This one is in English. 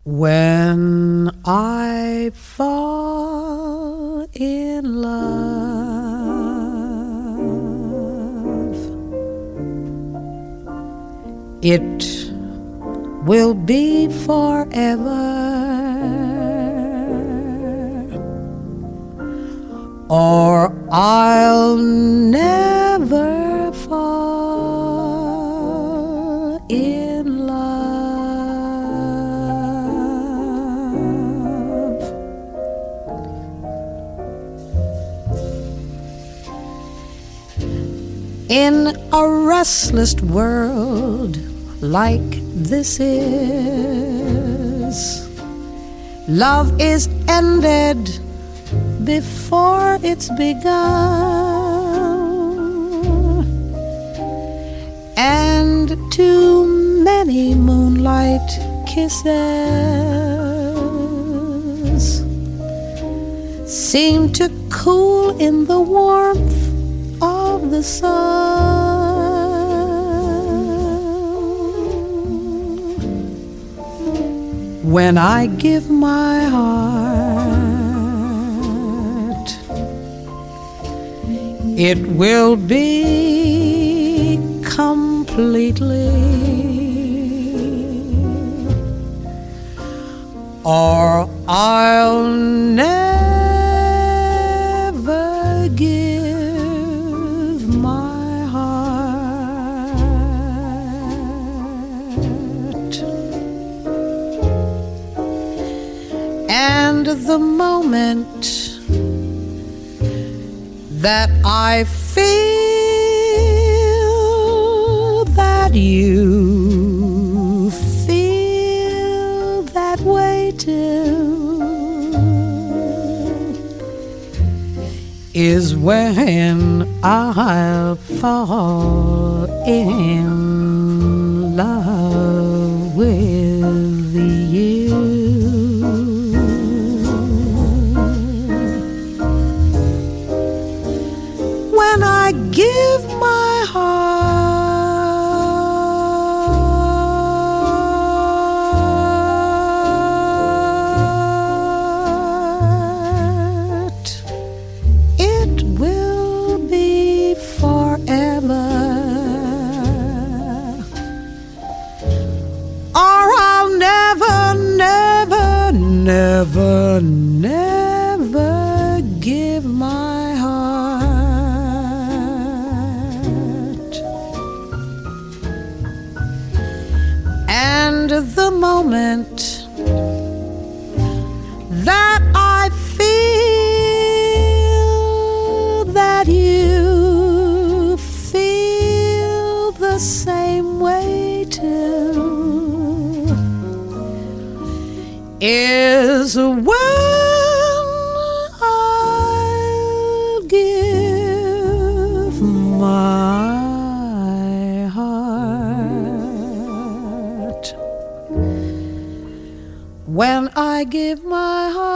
When I fall in love, it will be forever, or I'll never fall in love. In a restless world like this is, love is ended before it's begun, and too many moonlight kisses seem to cool in the warmth of the sun. When I give my heart, it will be completely, or I'll never give my heart. And the moment that I feel that you feel that way too is when I'll fall in love with you. When I give my heart, it will be forever, or I'll never, never, never, never give my heart. And the moment that I feel that you feel the same way too is when I'll give my heart. When I give my heart.